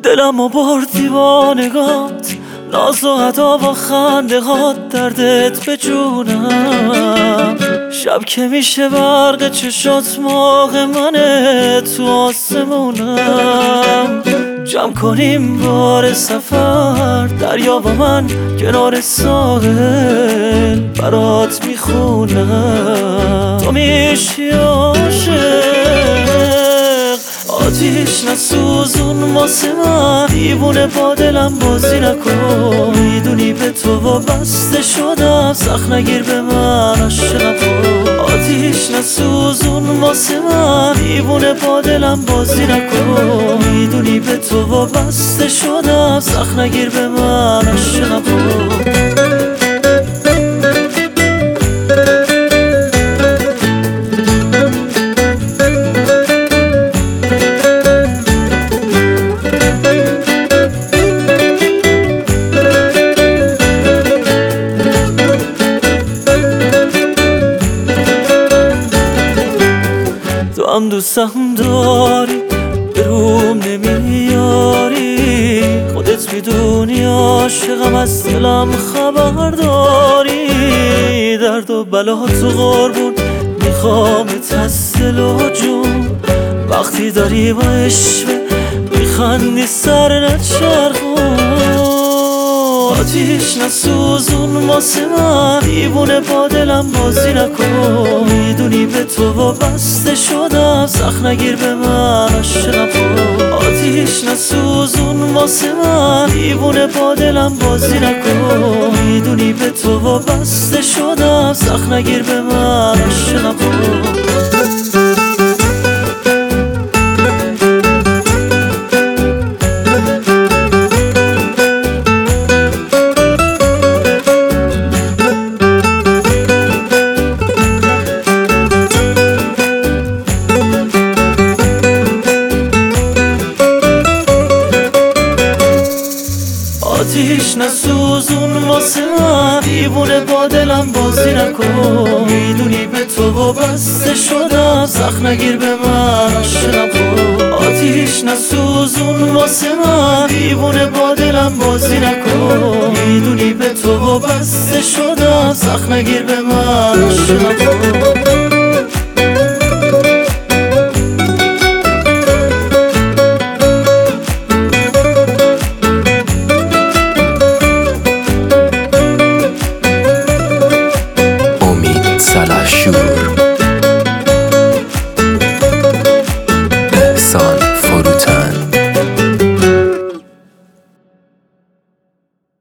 دلم و بردی با نگات، ناز و ادا و خنده هات، دردت به جونم. شب که میشه برق چشات موقع منه تو آسمونم. جمع کنیم بار سفر، دریا و من کنار ساحل برات میخونم. تو میشی عاشق، آتیش نسوزون واسه من، دیوونه با دلم بازی نکن. میدونی به تو وابسته شدم، سخت نگیر به من عاشقم. آتیش نسوزون واسه من، دیوونه با دلم بازی نکن. میدونی به تو وابسته شدم، سخت نگیر به من عاشقم. تو هم دوستم داری، به روم نمیاری، خودت میدونی عاشقم، از دلم خبر داری. درد و بلا تو قربون میخوامت از دل و جون، وقتی داری با عشق میخندی سر نچرخون. آتیش نسوزون واسه من، دیوونه با دلم بازی نکن. میدونی به تو وابسته شدم، سخت نگیر به من عاشقم. آتیش نسوزون واسه من، دیوونه با دلم بازی نکن. میدونی به تو وابسته شدم، سخت نگیر به من عاشقم. آتیش نسوزون واسه من، دیوونه با دلم بازی نکن. میدونی به تو وابسته شدم، سخت نگیر به من عاشقم. آتیش نسوزون واسه من، دیوونه با دلم بازی نکن. میدونی به تو وابسته شدم، سخت نگیر به من عاشقم.